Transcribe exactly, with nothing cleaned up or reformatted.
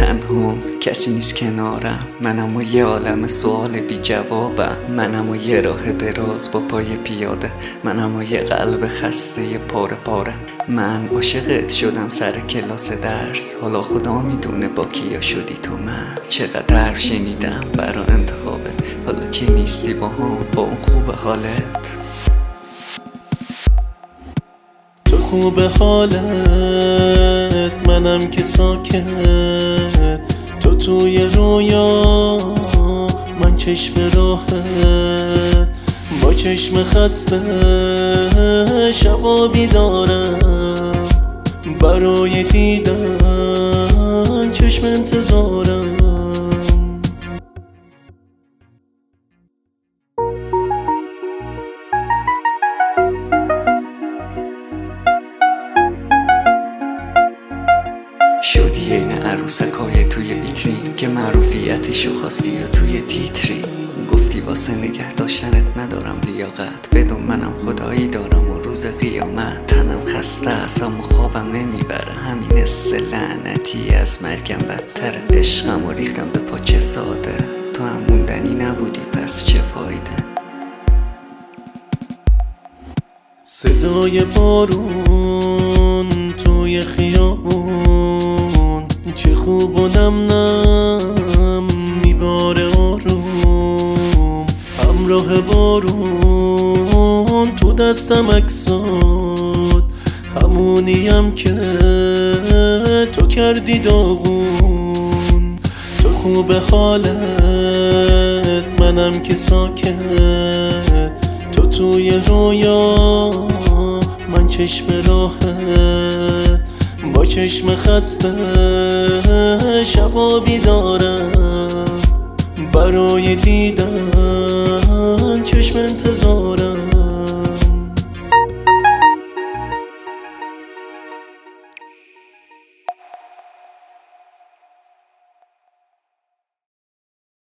تنها کسی نیست کنارم، منم و یه عالم سوال بی جوابم، منم و یه راه دراز با پای پیاده، منم و یه قلب خسته پاره پاره. من عاشقت شدم سر کلاس درس، حالا خدا میدونه با کیا شدی تو مست. چقدر شنیدم برا انتخابت، حالا که نیستی با هم با اون خوب حالت. تو خوب حالت منم که ساکت، تو توی رویا من چشم راحت، با چشم خسته شبا بیدارم، برای دیدن چشم انتظارم. شدی عین عروسکای توی ویترین که معروفیتشو خواستی و توی تیتری. گفتی واسه نگه داشتنت ندارم لیاقت، بدون منم خدایی دارم و روز قیامت. تنم خسته است اما خوابم نمیبره، همین حس لعنتی از مرگم بدتره. عشقم و ریختم به پاچه ساده، تو هم موندنی نبودی پس چه فایده. صدای بارون توی خیابون چه خوب و نم نم میباره آروم، همراه بارون تو دستم عکسات، همونیم که تو کردی داغون. تو خوب حالت منم که ساکت، تو توی رویا من چشم راحت، با چشم خسته شبا بیدارم، برای دیدن چشم انتظار.